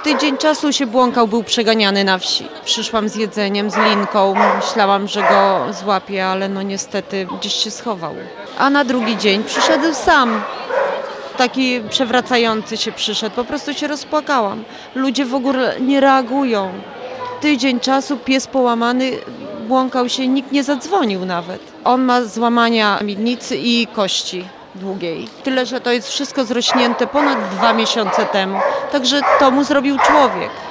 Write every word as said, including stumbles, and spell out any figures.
Tydzień czasu się błąkał, był przeganiany na wsi. Przyszłam z jedzeniem, z linką, myślałam, że go złapię, ale no niestety gdzieś się schował. A na drugi dzień przyszedł sam. Taki przewracający się przyszedł, po prostu się rozpłakałam. Ludzie w ogóle nie reagują. Tydzień czasu, pies połamany, błąkał się, nikt nie zadzwonił nawet. On ma złamania miednicy i kości długiej. Tyle, że to jest wszystko zrośnięte ponad dwa miesiące temu. Także to mu zrobił człowiek.